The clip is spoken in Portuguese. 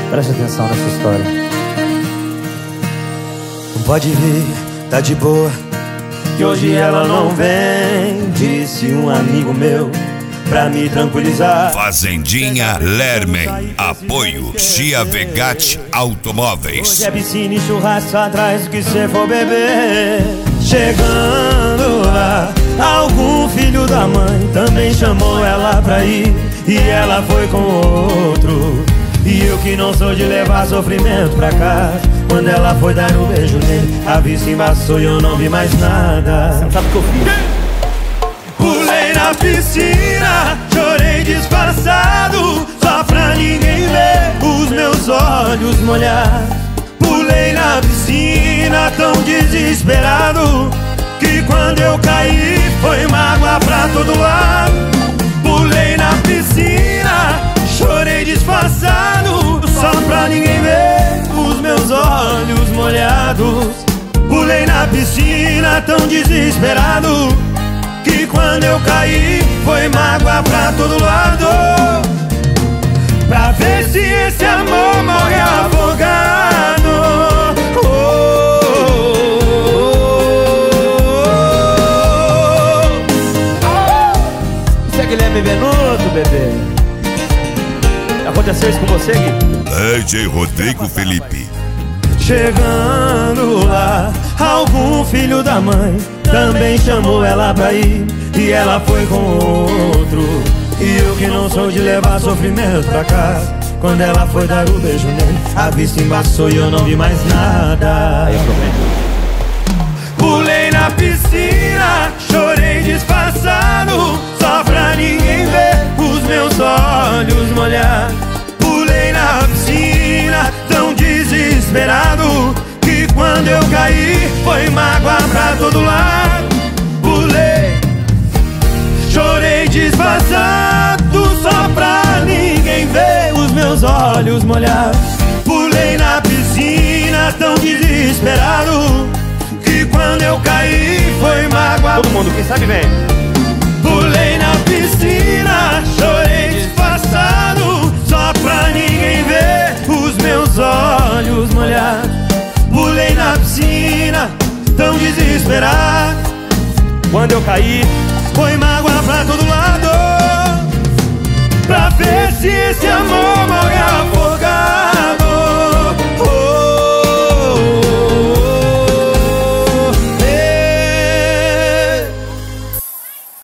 Preste atenção nessa história. Pode vir, tá de boa, que hoje ela não vem, disse um amigo meu, pra me tranquilizar. Fazendinha Lermen, apoio Chia Vegatti Automóveis. Hoje é piscina e churrasco atrás do que cê for beber. Chegando lá, algum filho da mãe também chamou ela pra ir, e ela foi com outro. E eu que não sou de levar sofrimento pra casa, quando ela foi dar um beijo nele, a vista embaçou e eu não vi mais nada. Você não sabe o que eu fiz. Pulei na piscina, chorei disfarçado, só pra ninguém ver os meus olhos molhar. Pulei na piscina tão desesperado, que quando eu caí foi mágoa pra todo lado. Pulei na piscina, chorei disfarçado, só pra ninguém ver os meus olhos molhados. Pulei na piscina tão desesperado, que quando eu caí foi mágoa pra todo lado. Pra ver se esse amor morre afogado. Você é Guilherme Benuto, bebê. Aconteceu isso com você, Gui? DJ Rodrigo Felipe. Chegando lá, algum filho da mãe também chamou ela pra ir, e ela foi com outro. E eu que não sou de levar sofrimento pra casa, quando ela foi dar o beijo nele, a vista embaçou e eu não vi mais nada. Aí o problema. Pulei na piscina, chorei disfarçado, só pra ninguém ver os meus olhos molhar. Pulei na piscina tão desesperado, que quando eu caí foi mágoa pra todo lado. Pulei, chorei disfarçado, só pra ninguém ver os meus olhos molhados. Pulei na piscina tão desesperado, que quando eu caí foi mágoa. Todo mundo, quem sabe vem.